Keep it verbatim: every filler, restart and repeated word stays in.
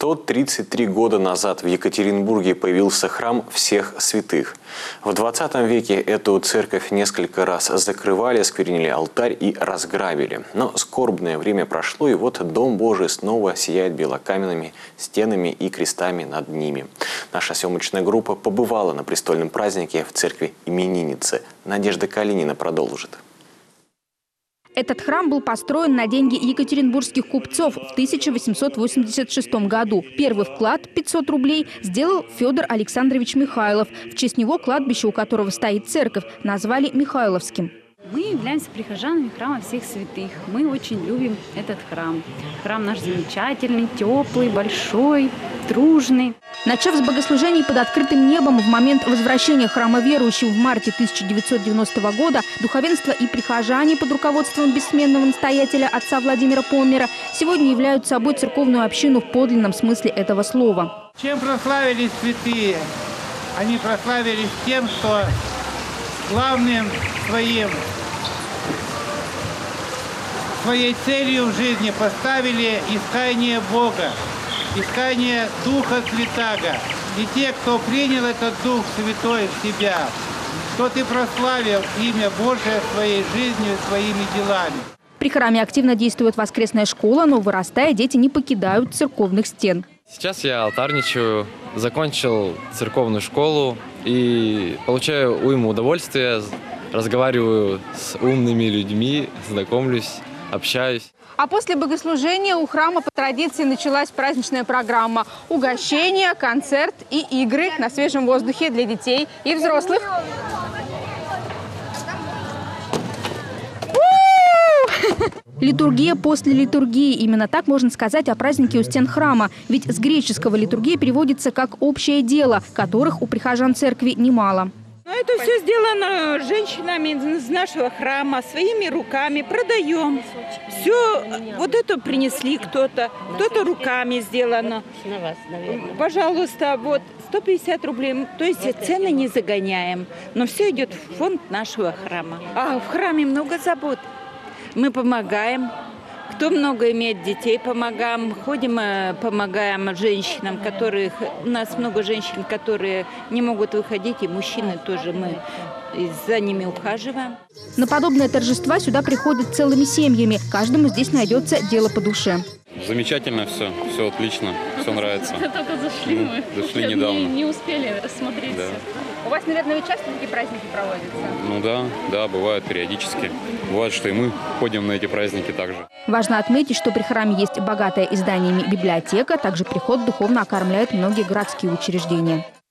сто тридцать три года назад в Екатеринбурге появился храм всех святых. В двадцатом веке эту церковь несколько раз закрывали, осквернили алтарь и разграбили. Но скорбное время прошло, и вот Дом Божий снова сияет белокаменными стенами и крестами над ними. Наша съемочная группа побывала на престольном празднике в церкви именинницы. Надежда Калинина продолжит. Этот храм был построен на деньги екатеринбургских купцов в тысяча восемьсот восемьдесят шестом году. Первый вклад – пятьсот рублей – сделал Федор Александрович Михайлов. В честь него кладбище, у которого стоит церковь, назвали Михайловским. Мы являемся прихожанами храма всех святых. Мы очень любим этот храм. Храм наш замечательный, теплый, большой, дружный. Начав с богослужений под открытым небом в момент возвращения храма верующим в марте тысяча девятьсот девяностого года, духовенство и прихожане под руководством бессменного настоятеля отца Владимира Помера сегодня являют собой церковную общину в подлинном смысле этого слова. Чем прославились святые? Они прославились тем, что главным своим, своей целью в жизни поставили искание Бога, искание Духа Святаго. И те, кто принял этот Дух Святой в себя, то ты прославил имя Божие своей жизнью, своими делами. При храме активно действует воскресная школа, но вырастая, дети не покидают церковных стен. Сейчас я алтарничаю, закончил церковную школу и получаю уйму удовольствия, разговариваю с умными людьми, знакомлюсь, общаюсь. А после богослужения у храма по традиции началась праздничная программа. Угощения, концерт и игры на свежем воздухе для детей и взрослых. Литургия после литургии. Именно так можно сказать о празднике у стен храма. Ведь с греческого литургия переводится как «общее дело», которых у прихожан церкви немало. Это все сделано женщинами из нашего храма, своими руками, продаем. Все, вот это принесли кто-то, кто-то руками сделано. Пожалуйста, вот сто пятьдесят рублей. То есть цены не загоняем, но все идет в фонд нашего храма. А в храме много забот. Мы помогаем. Кто много имеет детей, помогаем. Ходим, помогаем женщинам, которых... У нас много женщин, которые не могут выходить, и мужчины тоже. Мы за ними ухаживаем. На подобные торжества сюда приходят целыми семьями. Каждому здесь найдется дело по душе. Замечательно все, все отлично, все нравится. Только зашли мы. Зашли недавно. Не, не успели рассмотреть да. все. У вас, наверное, часто такие праздники проводятся? Ну да, да, бывает периодически. Бывает, что и мы ходим на эти праздники также. Важно отметить, что при храме есть богатая изданиями библиотека, также приход духовно окормляет многие городские учреждения.